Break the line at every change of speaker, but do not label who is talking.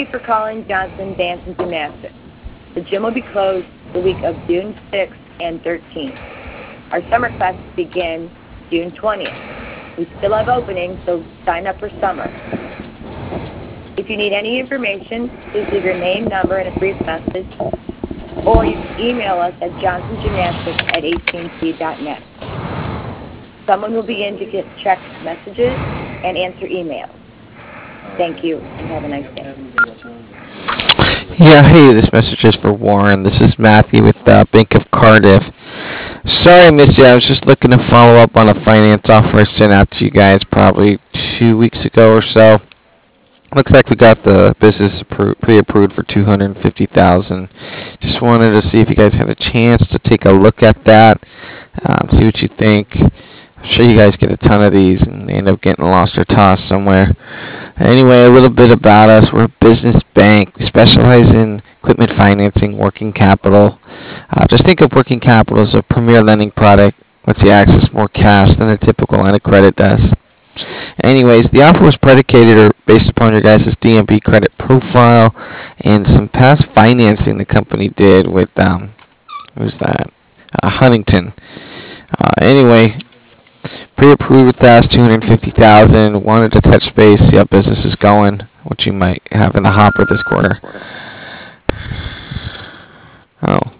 for calling Johnson Dance and Gymnastics. The gym will be closed the week of June 6th and 13th. Our summer classes begin June 20th. We still have openings, so sign up for summer. If you need any information, please leave your name, number, and a brief message, or you can email us at johnsongymnastics@atnt.net. Someone will be in to check messages and answer emails. Thank you, and have a nice day.
Yeah, hey, this message is for Warren. This is Matthew with Bank of Cardiff. Sorry I missed you. I was just looking to follow up on a finance offer I sent out to you guys probably 2 weeks ago or so. Looks like we got the business pre-approved for $250,000. Just wanted to see if you guys had a chance to take a look at that, see what you think. I'm sure you guys get a ton of these and they end up getting lost or tossed somewhere. Anyway, a little bit about us. We're a business bank. We specialize in equipment financing, working capital. Just think of working capital as a premier lending product. Lets you access more cash than a typical line of credit does. Anyways, the offer was predicated or based upon your guys' DMB credit profile and some past financing the company did with, who's that? Huntington. Anyway, pre-approved with us, $250,000. Wanted to touch base, see how business is going, what you might have in the hopper this quarter. Oh.